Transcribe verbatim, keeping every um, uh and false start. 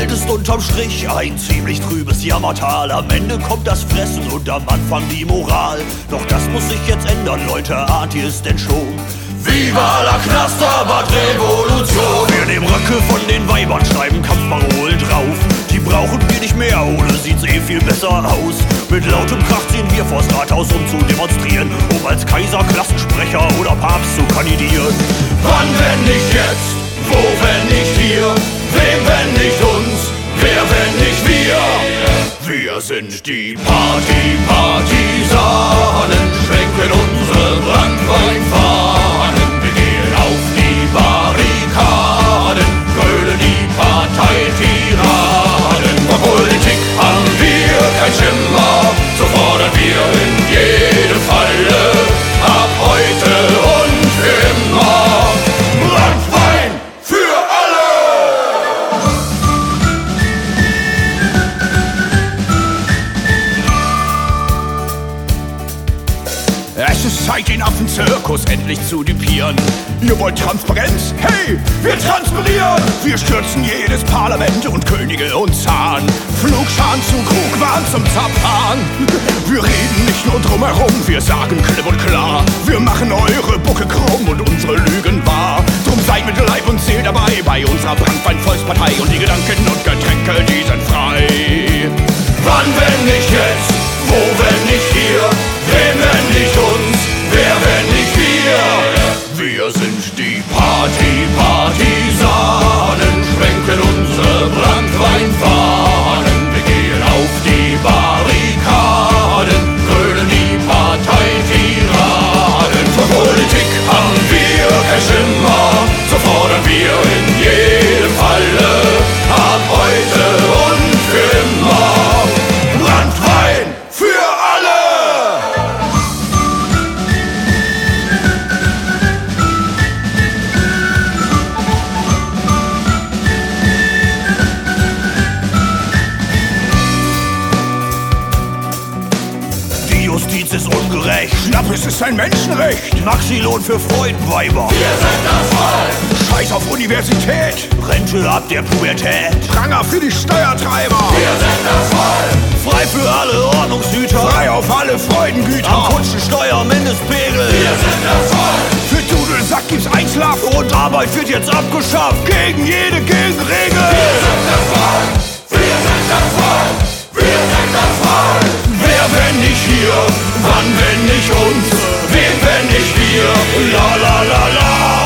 Geld ist unterm Strich ein ziemlich trübes Jammertal. Am Ende kommt das Fressen und am Anfang die Moral. Doch das muss sich jetzt ändern, Leute, ahnt ihr es denn schon? Viva la Knasterbad-Revolution! Wir nehmen Röcke von den Weibern, schreiben Kampfparolen drauf. Die brauchen wir nicht mehr, ohne sieht's eh viel besser aus. Mit lautem Krach ziehen wir vors Rathaus, um zu demonstrieren, um als Kaiser, Klassensprecher oder Papst zu kandidieren. Wann, wenn nicht jetzt? Wo, wenn nicht hier? Wem, wenn nicht uns? Wer, wenn nicht wir? Wir sind die Party-Partisanen, schwenken unsere Branntweinfahnen. Wir gehen auf die Barrikaden, grölen die Parteitiraden. Von Politik haben wir kein Schimmer, so fordern wir in jedem Falle ab heute und für immer Branntwein für alle! Es ist Zeit, den Affenzirkus endlich zu düpieren. Ihr wollt Transparenz? Hey, wir transpirieren! Wir stürzen jedes Parlament und Könige und Zahn. Flugscharen zu Krugwahn zum Zapfhahn. Wir reden nicht nur drumherum, wir sagen klipp und klar. Wir machen eure Bucke krumm und unsere Lügen wahr. Drum seid mit Leib und Seele dabei bei unserer Branntwein-Volkspartei. Und die Gedanken und Getränke, die sind frei. Wann, wenn nicht jetzt? Wo, wenn nicht hier? Wem, wenn nicht uns? Wer, wenn nicht wir? Wir sind die Party-Partisanen, schwenken unsere Branntweinfahnen. Wir gehen auf die Barrikaden, grölen die Parteitiraden. Von Politik haben wir kein Schimmer, so fordern wir in jedem Falle ab heute und für immer Branntwein für alle! Die Justiz ist ungerecht. Schnappes ist ein Menschenrecht. Maxilohn für Freudenweiber. Wir sind das Volk. Scheiß auf Universität. Rente ab der Pubertät. Pranger für die Steuertreiber. Wir sind das Volk. Frei für alle Ordnungshüter. Frei auf alle Freudengüter. Am Kutschensteuer Mindestpegel. Wir sind das Volk. Für Dudelsack gibt's Einschlaf. Und Arbeit wird jetzt abgeschafft. Gegen jede Gegenregel. Wir sind das Volk. Wir sind das Volk. Wir sind das Volk. Wer, wenn nicht hier? Wann, wenn nicht uns? Wem, wenn nicht wir? La la la la.